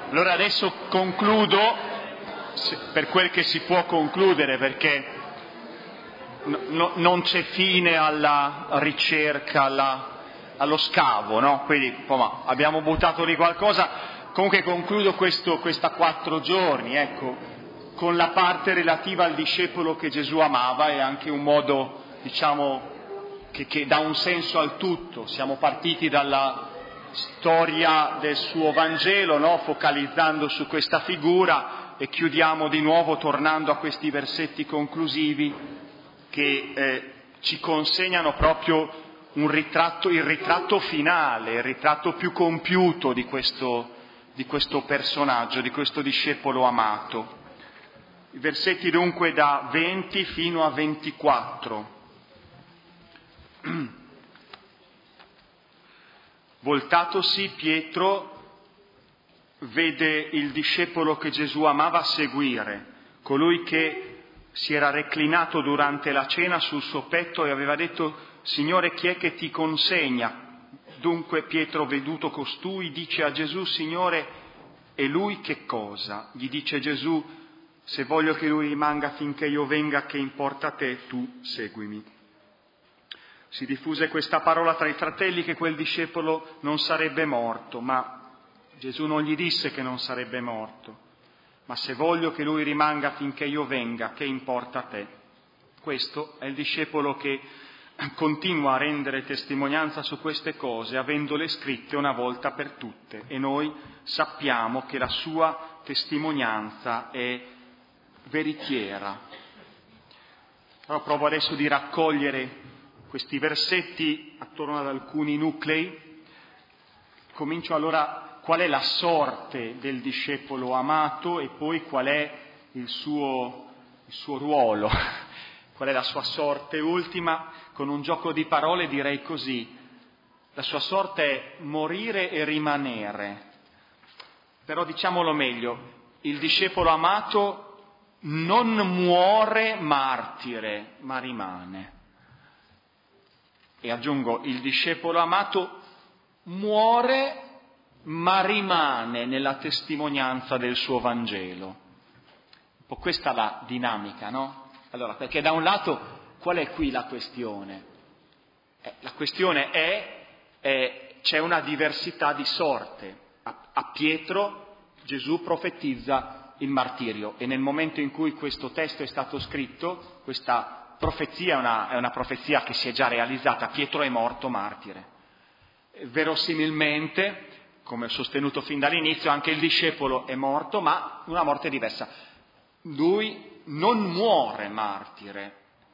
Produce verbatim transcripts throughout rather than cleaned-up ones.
Allora adesso concludo, per quel che si può concludere, perché no, non c'è fine alla ricerca, alla, allo scavo, no? Quindi insomma, abbiamo buttato lì qualcosa. Comunque concludo questo, questa quattro giorni, ecco, con la parte relativa al discepolo che Gesù amava, è anche un modo, diciamo, che, che dà un senso al tutto. Siamo partiti dalla storia del suo Vangelo, no? Focalizzando su questa figura, e chiudiamo di nuovo tornando a questi versetti conclusivi che eh, ci consegnano proprio un ritratto, il ritratto finale, il ritratto più compiuto di questo, di questo personaggio, di questo discepolo amato. I versetti dunque da venti fino a ventiquattro. Voltatosi, Pietro vede il discepolo che Gesù amava seguire, colui che si era reclinato durante la cena sul suo petto e aveva detto: Signore, chi è che ti consegna? Dunque Pietro, veduto costui, dice a Gesù: Signore, e lui che cosa? Gli dice Gesù: se voglio che lui rimanga finché io venga, che importa a te, tu seguimi. Si diffuse questa parola tra i fratelli che quel discepolo non sarebbe morto, ma Gesù non gli disse che non sarebbe morto, ma se voglio che lui rimanga finché io venga, che importa a te? Questo è il discepolo che continua a rendere testimonianza su queste cose, avendole scritte una volta per tutte, e noi sappiamo che la sua testimonianza è veritiera. Allora provo adesso di raccogliere questi versetti attorno ad alcuni nuclei. Comincio allora: qual è la sorte del discepolo amato, e poi qual è il suo, il suo ruolo, qual è la sua sorte ultima. Con un gioco di parole direi così: la sua sorte è morire e rimanere. Però diciamolo meglio: il discepolo amato non muore martire, ma rimane. E aggiungo, il discepolo amato muore ma rimane nella testimonianza del suo Vangelo. Un po' questa è la dinamica, no? Allora, perché da un lato qual è qui la questione? Eh, la questione è, è c'è una diversità di sorte. A, a Pietro Gesù profetizza il martirio, e nel momento in cui questo testo è stato scritto, questa profezia è una, è una profezia che si è già realizzata. Pietro è morto martire. Verosimilmente, come ho sostenuto fin dall'inizio, anche il discepolo è morto, ma una morte diversa. Lui non muore martire.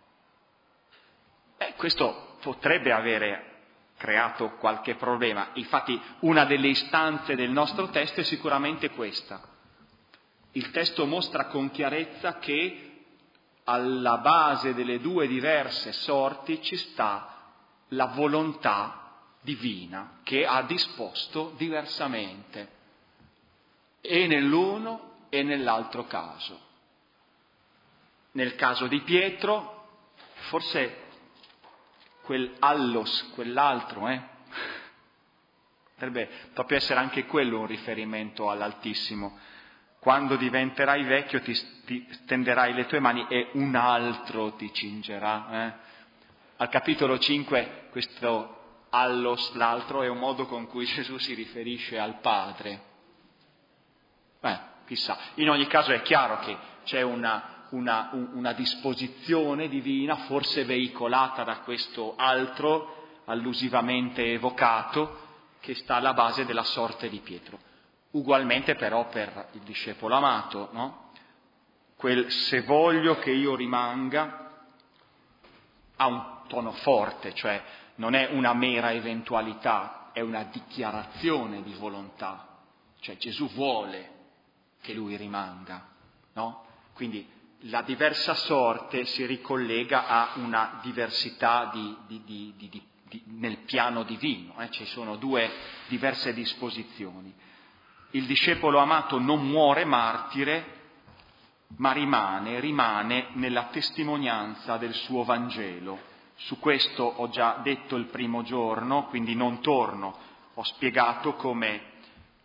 E questo potrebbe avere creato qualche problema. Infatti una delle istanze del nostro testo è sicuramente questa. Il testo mostra con chiarezza che alla base delle due diverse sorti ci sta la volontà divina che ha disposto diversamente, e nell'uno e nell'altro caso. Nel caso di Pietro, forse quel allos, quell'altro, eh? potrebbe proprio essere anche quello un riferimento all'Altissimo. Quando diventerai vecchio ti, ti stenderai le tue mani e un altro ti cingerà. Eh? Al capitolo cinque questo allos, l'altro, è un modo con cui Gesù si riferisce al Padre. Beh, chissà. In ogni caso è chiaro che c'è una, una, una disposizione divina, forse veicolata da questo altro, allusivamente evocato, che sta alla base della sorte di Pietro. Ugualmente però per il discepolo amato, no? Quel se voglio che io rimanga ha un tono forte, cioè non è una mera eventualità, è una dichiarazione di volontà. Cioè Gesù vuole che lui rimanga, no? Quindi la diversa sorte si ricollega a una diversità di, di, di, di, di, di, nel piano divino, eh? Ci sono due diverse disposizioni. Il discepolo amato non muore martire, ma rimane, rimane nella testimonianza del suo Vangelo. Su questo ho già detto il primo giorno, quindi non torno. Ho spiegato come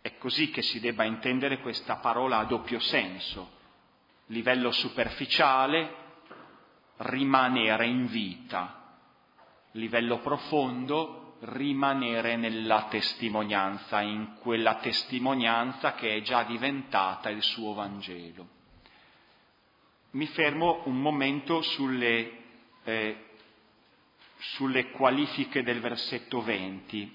È così che si debba intendere questa parola a doppio senso. Livello superficiale, rimanere in vita. Livello profondo, rimanere nella testimonianza, in quella testimonianza che è già diventata il suo Vangelo. Mi fermo un momento sulle, eh, sulle qualifiche del versetto venti.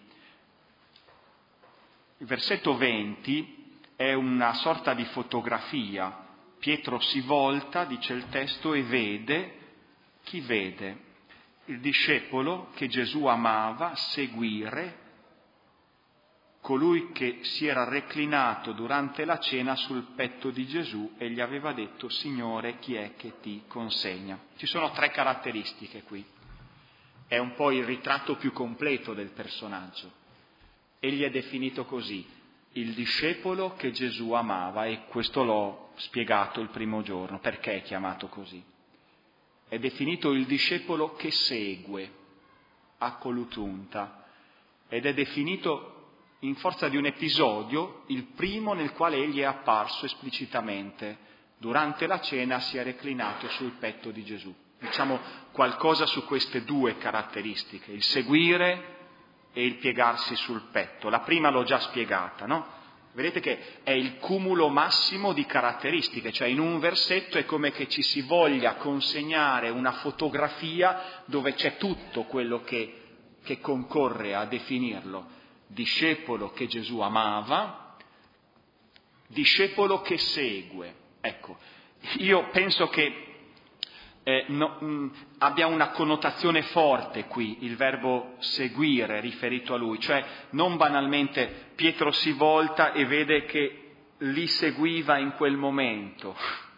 Il versetto venti è una sorta di fotografia. Pietro si volta, dice il testo, e vede, chi vede? Il discepolo che Gesù amava seguire, colui che si era reclinato durante la cena sul petto di Gesù e gli aveva detto: Signore, chi è che ti consegna? Ci sono tre caratteristiche qui. È un po' il ritratto più completo del personaggio. Egli è definito così: il discepolo che Gesù amava, e questo l'ho spiegato il primo giorno, perché è chiamato così. È definito il discepolo che segue, acolutunta, ed è definito in forza di un episodio, il primo nel quale egli è apparso esplicitamente. Durante la cena si è reclinato sul petto di Gesù. Diciamo qualcosa su queste due caratteristiche, il seguire e il piegarsi sul petto. La prima l'ho già spiegata, no? Vedete che è il cumulo massimo di caratteristiche, cioè in un versetto è come che ci si voglia consegnare una fotografia dove c'è tutto quello che, che concorre a definirlo. Discepolo che Gesù amava, discepolo che segue. Ecco, io penso che Eh, no, mh, abbia una connotazione forte qui il verbo seguire riferito a lui, cioè non banalmente Pietro si volta e vede che li seguiva in quel momento.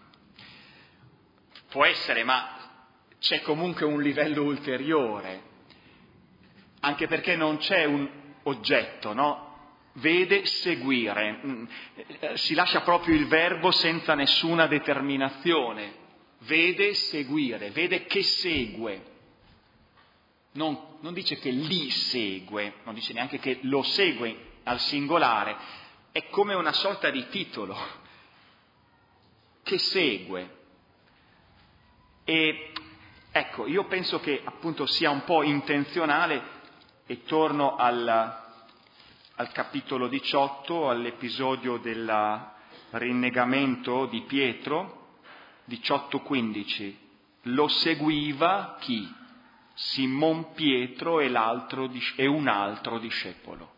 Può essere, ma c'è comunque un livello ulteriore, anche perché non c'è un oggetto, no? Vede seguire, mh, si lascia proprio il verbo senza nessuna determinazione. Vede seguire, vede che segue, non, non dice che li segue, non dice neanche che lo segue al singolare, è come una sorta di titolo, che segue. E ecco, io penso che appunto sia un po' intenzionale, e torno al, al capitolo diciotto, all'episodio del rinnegamento di Pietro, diciotto quindici, lo seguiva chi? Simon Pietro e, l'altro, e un altro discepolo.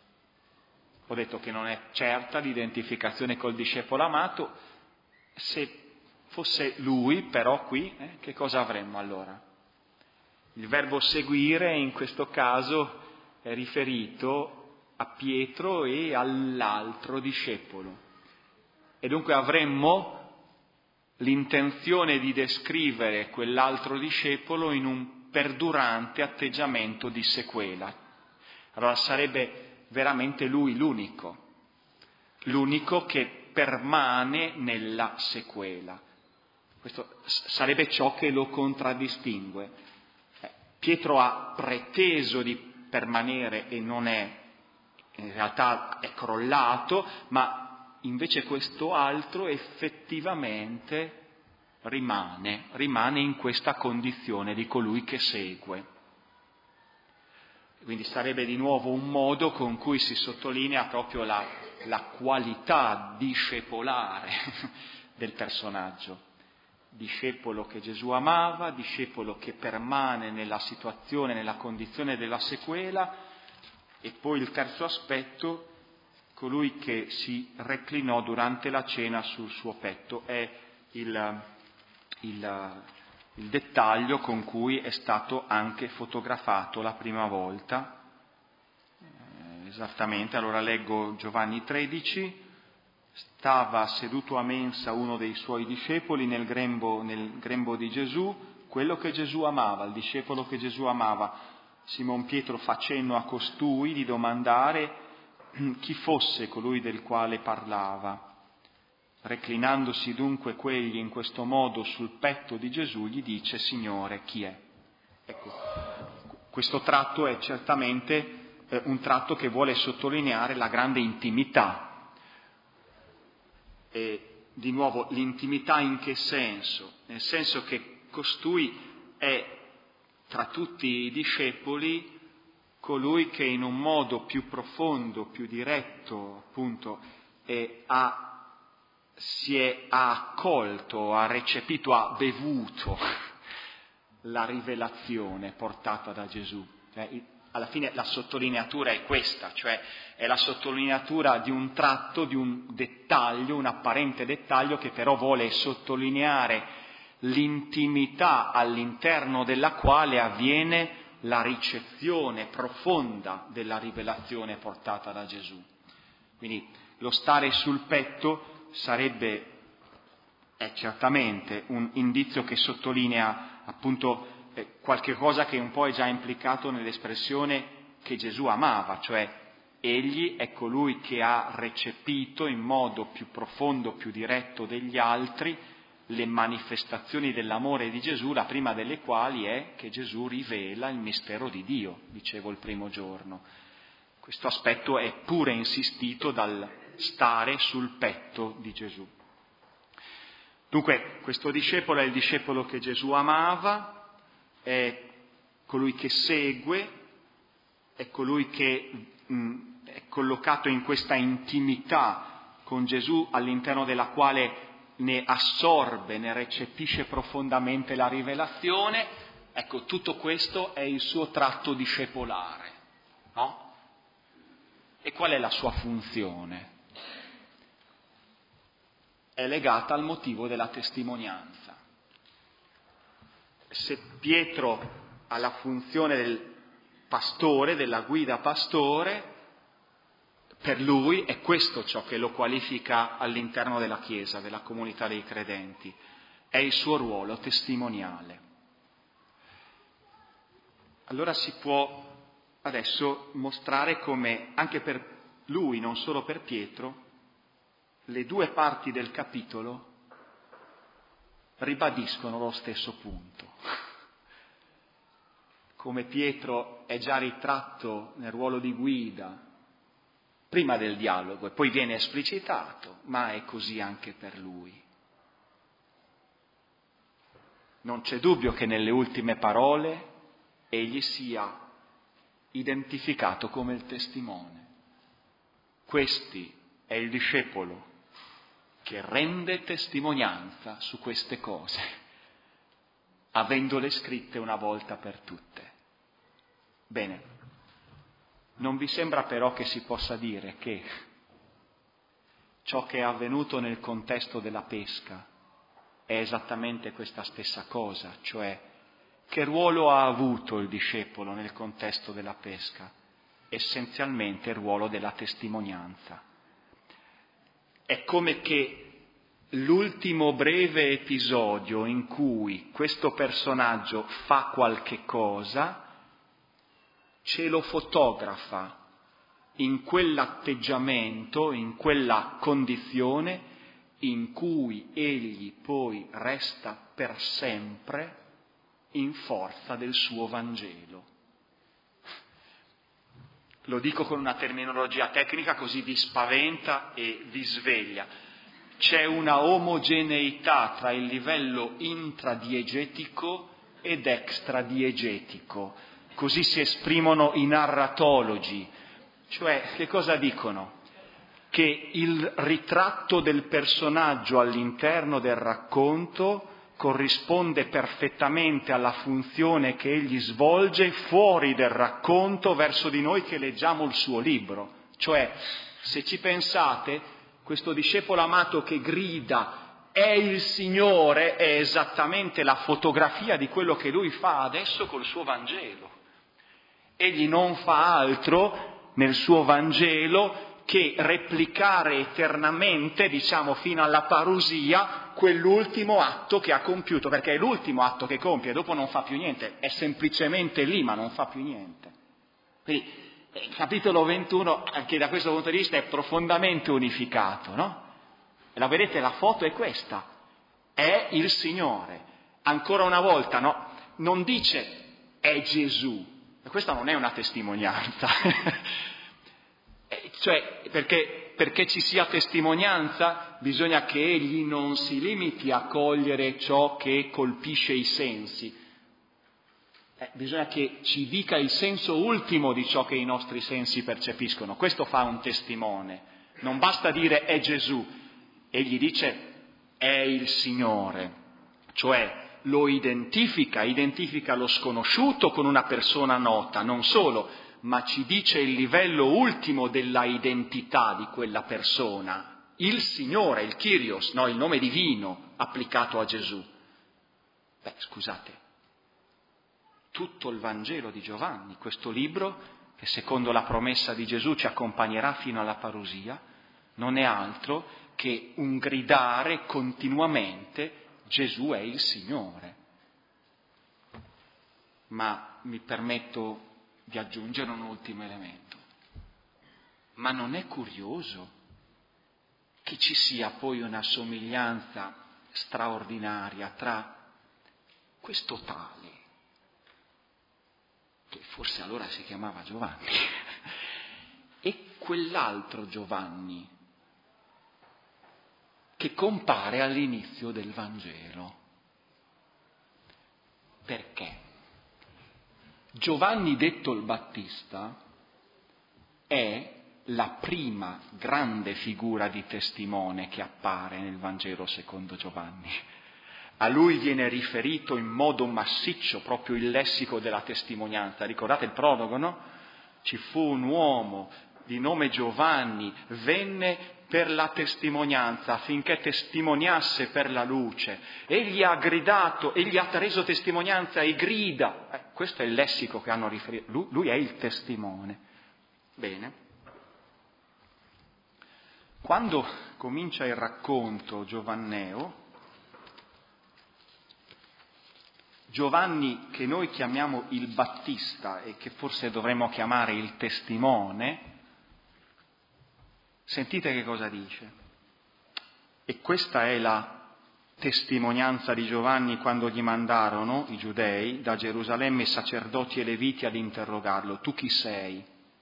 Ho detto che non è certa l'identificazione col discepolo amato. Se fosse lui, però qui, eh, che cosa avremmo allora? Il verbo seguire in questo caso è riferito a Pietro e all'altro discepolo. E dunque avremmo l'intenzione di descrivere quell'altro discepolo in un perdurante atteggiamento di sequela. Allora sarebbe veramente lui l'unico, l'unico che permane nella sequela. Questo sarebbe ciò che lo contraddistingue. Pietro ha preteso di permanere e non è, in realtà è crollato, ma invece questo altro effettivamente rimane, rimane in questa condizione di colui che segue. Quindi sarebbe di nuovo un modo con cui si sottolinea proprio la, la qualità discepolare del personaggio. Discepolo che Gesù amava, discepolo che permane nella situazione, nella condizione della sequela, e poi il terzo aspetto, colui che si reclinò durante la cena sul suo petto. È il, il, il dettaglio con cui è stato anche fotografato la prima volta. Eh, esattamente, allora leggo Giovanni tredici. Stava seduto a mensa uno dei suoi discepoli nel grembo, nel grembo di Gesù, quello che Gesù amava, il discepolo che Gesù amava. Simon Pietro fa cenno a costui di domandare chi fosse colui del quale parlava. Reclinandosi dunque quegli in questo modo sul petto di Gesù, gli dice: Signore, chi è? Ecco, questo tratto è certamente eh, un tratto che vuole sottolineare la grande intimità. E di nuovo, l'intimità in che senso? Nel senso che costui è, tra tutti i discepoli, colui che in un modo più profondo, più diretto, appunto, eh, ha, si è, ha accolto, ha recepito, ha bevuto la rivelazione portata da Gesù. Eh, alla fine la sottolineatura è questa, cioè è la sottolineatura di un tratto, di un dettaglio, un apparente dettaglio che però vuole sottolineare l'intimità all'interno della quale avviene la ricezione profonda della rivelazione portata da Gesù. Quindi lo stare sul petto sarebbe, è certamente un indizio che sottolinea appunto eh, qualche cosa che un po' è già implicato nell'espressione che Gesù amava, cioè egli è colui che ha recepito in modo più profondo, più diretto degli altri le manifestazioni dell'amore di Gesù, la prima delle quali è che Gesù rivela il mistero di Dio, dicevo il primo giorno. Questo aspetto è pure insistito dal stare sul petto di Gesù. Dunque, questo discepolo è il discepolo che Gesù amava, è colui che segue, è colui che mh, è collocato in questa intimità con Gesù all'interno della quale ne assorbe, ne recepisce profondamente la rivelazione. Ecco, tutto questo è il suo tratto discepolare, no? E qual è la sua funzione? È legata al motivo della testimonianza. Se Pietro ha la funzione del pastore, della guida pastore, per lui è questo ciò che lo qualifica all'interno della Chiesa, della comunità dei credenti. È il suo ruolo testimoniale. Allora si può adesso mostrare come anche per lui, non solo per Pietro, le due parti del capitolo ribadiscono lo stesso punto. Come Pietro è già ritratto nel ruolo di guida prima del dialogo e poi viene esplicitato, ma è così anche per lui. Non c'è dubbio che nelle ultime parole egli sia identificato come il testimone. Questi è il discepolo che rende testimonianza su queste cose, avendole scritte una volta per tutte. Bene. Non vi sembra però che si possa dire che ciò che è avvenuto nel contesto della pesca è esattamente questa stessa cosa, cioè che ruolo ha avuto il discepolo nel contesto della pesca? Essenzialmente il ruolo della testimonianza. È come che l'ultimo breve episodio in cui questo personaggio fa qualche cosa ce lo fotografa in quell'atteggiamento, in quella condizione in cui egli poi resta per sempre in forza del suo Vangelo. Lo dico con una terminologia tecnica così vi spaventa e vi sveglia. C'è una omogeneità tra il livello intradiegetico ed extradiegetico. Così si esprimono i narratologi, cioè che cosa dicono? Che il ritratto del personaggio all'interno del racconto corrisponde perfettamente alla funzione che egli svolge fuori del racconto verso di noi che leggiamo il suo libro. Cioè, se ci pensate, questo discepolo amato che grida è il Signore è esattamente la fotografia di quello che lui fa adesso col suo Vangelo. Egli non fa altro nel suo Vangelo che replicare eternamente, diciamo fino alla parusia, quell'ultimo atto che ha compiuto, perché è l'ultimo atto che compie, dopo non fa più niente, è semplicemente lì ma non fa più niente. Quindi il capitolo ventuno, anche da questo punto di vista, è profondamente unificato, no? E la vedete, la foto è questa, è il Signore. Ancora una volta, no? Non dice è Gesù. questa non è una testimonianza. Cioè, perché, perché ci sia testimonianza bisogna che egli non si limiti a cogliere ciò che colpisce i sensi. Eh, bisogna che ci dica il senso ultimo di ciò che i nostri sensi percepiscono. Questo fa un testimone. Non basta dire è Gesù. Egli dice è il Signore. Cioè lo identifica, identifica lo sconosciuto con una persona nota, non solo, ma ci dice il livello ultimo della identità di quella persona, il Signore, il Kyrios, no, il nome divino applicato a Gesù. Beh, scusate, tutto il Vangelo di Giovanni, questo libro che secondo la promessa di Gesù ci accompagnerà fino alla parusia, non è altro che un gridare continuamente Gesù è il Signore. Ma mi permetto di aggiungere un ultimo elemento. Ma non è curioso che ci sia poi una somiglianza straordinaria tra questo tale, che forse allora si chiamava Giovanni, e quell'altro Giovanni che compare all'inizio del Vangelo. Perché? Giovanni detto il Battista è la prima grande figura di testimone che appare nel Vangelo secondo Giovanni. A lui viene riferito in modo massiccio proprio il lessico della testimonianza. Ricordate il prologo, no? Ci fu un uomo di nome Giovanni, venne per la testimonianza, affinché testimoniasse per la luce. Egli ha gridato, egli ha reso testimonianza e grida. Eh, questo è il lessico che hanno riferito. Lui, lui è il testimone. Bene. Quando comincia il racconto giovanneo, Giovanni, che noi chiamiamo il Battista e che forse dovremmo chiamare il testimone, sentite che cosa dice. E questa è la testimonianza di Giovanni quando gli mandarono i giudei da Gerusalemme sacerdoti e leviti ad interrogarlo. Tu chi sei?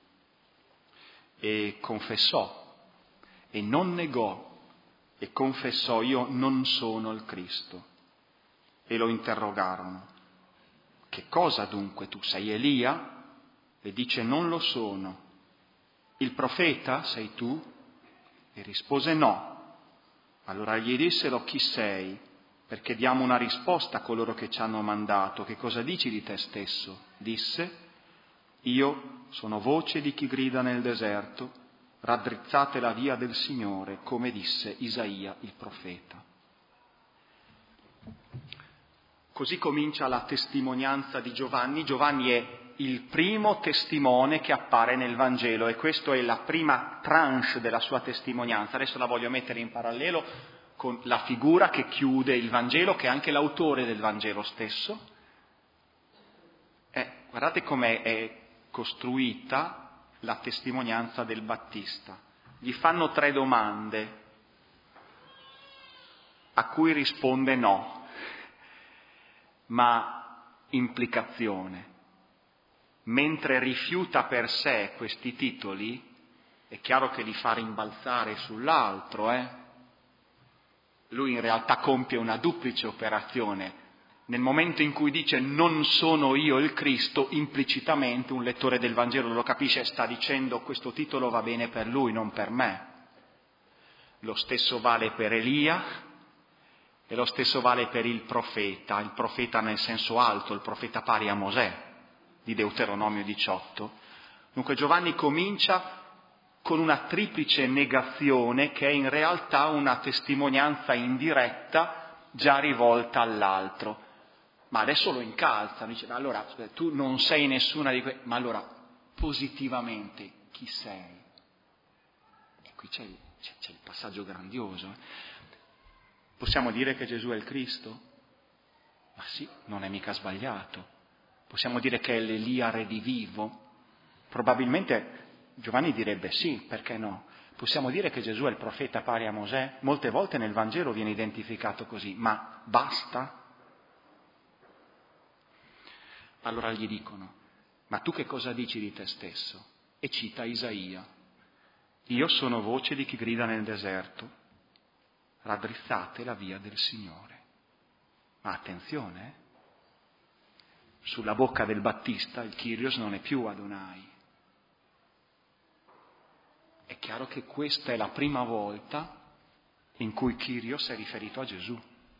E confessò, e non negò, e confessò: io non sono il Cristo. E lo interrogarono. Che cosa dunque tu sei? Elia? E dice: non lo sono. Il profeta sei tu? E rispose no. Allora gli dissero: chi sei? Perché diamo una risposta a coloro che ci hanno mandato. Che cosa dici di te stesso? Disse: io sono voce di chi grida nel deserto, raddrizzate la via del Signore, come disse Isaia il profeta. Così comincia la testimonianza di Giovanni. Giovanni è il primo testimone che appare nel Vangelo e questa è la prima tranche della sua testimonianza. Adesso la voglio mettere in parallelo con la figura che chiude il Vangelo, che è anche l'autore del Vangelo stesso. Eh, guardate com'è è costruita la testimonianza del Battista. Gli fanno tre domande a cui risponde no. Ma implicazione. Mentre rifiuta per sé questi titoli, è chiaro che li fa rimbalzare sull'altro, eh? Lui in realtà compie una duplice operazione. Nel momento in cui dice non sono io il Cristo, implicitamente un lettore del Vangelo lo capisce, sta dicendo questo titolo va bene per lui, non per me. Lo stesso vale per Elia, e lo stesso vale per il profeta, il profeta nel senso alto, il profeta pari a Mosè, di Deuteronomio diciotto. Dunque Giovanni comincia con una triplice negazione che è in realtà una testimonianza indiretta già rivolta all'altro. Ma adesso lo incalza, dice: ma allora tu non sei nessuna di quelle, ma allora positivamente chi sei? E qui c'è il, c'è, c'è il passaggio grandioso. Eh? Possiamo dire che Gesù è il Cristo? Ma sì, non è mica sbagliato. Possiamo dire che è l'Elia redivivo? Probabilmente Giovanni direbbe sì, perché no? Possiamo dire che Gesù è il profeta pari a Mosè? Molte volte nel Vangelo viene identificato così, ma basta? Allora gli dicono: ma tu che cosa dici di te stesso? E cita Isaia. Io sono voce di chi grida nel deserto, raddrizzate la via del Signore. Ma attenzione, eh? Sulla bocca del Battista il Kyrios non è più Adonai. È chiaro che questa è la prima volta in cui Kyrios è riferito a Gesù.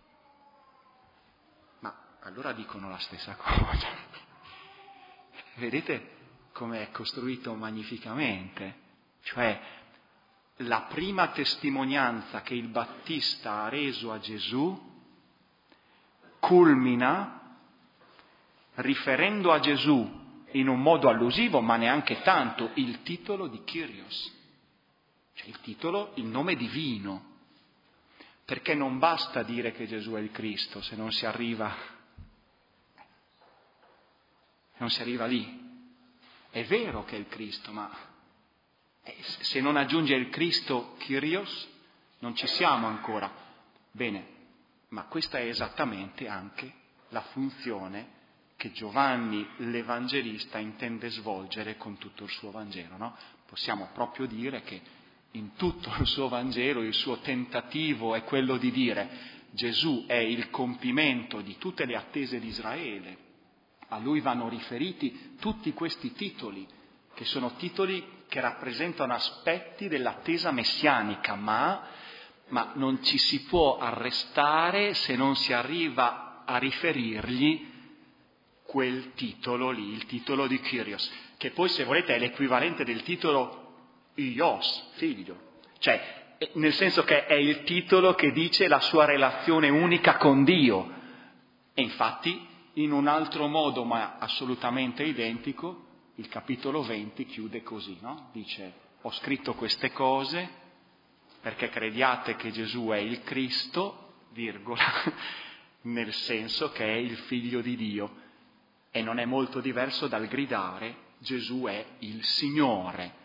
Ma allora dicono la stessa cosa. Vedete come è costruito magnificamente? Cioè, la prima testimonianza che il Battista ha reso a Gesù culmina riferendo a Gesù in un modo allusivo, ma neanche tanto, il titolo di Kyrios. Cioè il titolo, il nome divino. Perché non basta dire che Gesù è il Cristo se non si arriva, se non si arriva lì. È vero che è il Cristo, ma se non aggiunge il Cristo Kyrios non ci siamo ancora. Bene, ma questa è esattamente anche la funzione che Giovanni l'Evangelista intende svolgere con tutto il suo Vangelo, no? Possiamo proprio dire che in tutto il suo Vangelo il suo tentativo è quello di dire Gesù è il compimento di tutte le attese di Israele. A lui vanno riferiti tutti questi titoli, che sono titoli che rappresentano aspetti dell'attesa messianica, ma, ma non ci si può arrestare se non si arriva a riferirgli quel titolo lì, il titolo di Kyrios, che poi se volete è l'equivalente del titolo Ios, figlio, cioè nel senso che è il titolo che dice la sua relazione unica con Dio. E infatti in un altro modo, ma assolutamente identico, il capitolo venti chiude così, no? Dice, ho scritto queste cose perché crediate che Gesù è il Cristo, virgola, nel senso che è il figlio di Dio. E non è molto diverso dal gridare Gesù è il Signore.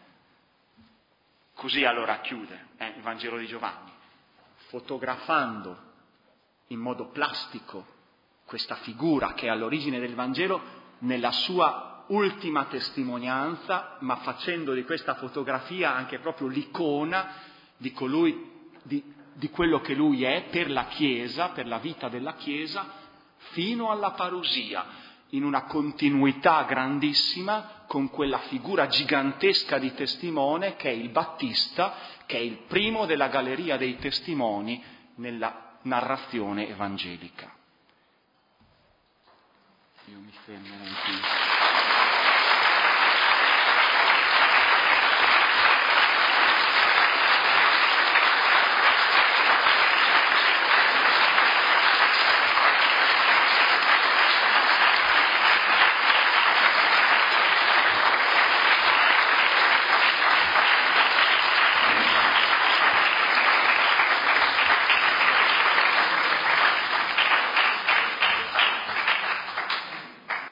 Così allora chiude eh, il Vangelo di Giovanni, fotografando in modo plastico questa figura che è all'origine del Vangelo nella sua ultima testimonianza, ma facendo di questa fotografia anche proprio l'icona di colui, di, di quello che lui è per la Chiesa, per la vita della Chiesa, fino alla parusia, in una continuità grandissima con quella figura gigantesca di testimone che è il Battista, che è il primo della galleria dei testimoni nella narrazione evangelica. Io mi fermo qui.